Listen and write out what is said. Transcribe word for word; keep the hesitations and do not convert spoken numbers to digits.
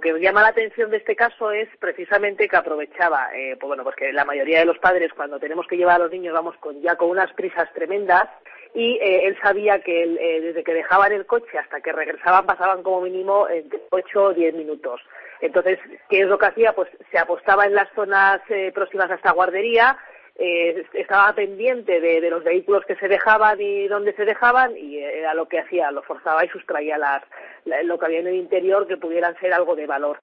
Lo que llama la atención de este caso es precisamente que aprovechaba, eh, pues bueno, pues que la mayoría de los padres cuando tenemos que llevar a los niños vamos con ya con unas prisas tremendas y eh, él sabía que él, eh, desde que dejaban el coche hasta que regresaban pasaban como mínimo entre ocho o diez minutos. Entonces, ¿qué es lo que hacía? Pues se apostaba en las zonas eh, próximas a esta guardería, eh, estaba pendiente de, de los vehículos que se dejaban y dónde se dejaban y era lo que hacía, lo forzaba y sustraía las, la, lo que había en el interior que pudieran ser algo de valor.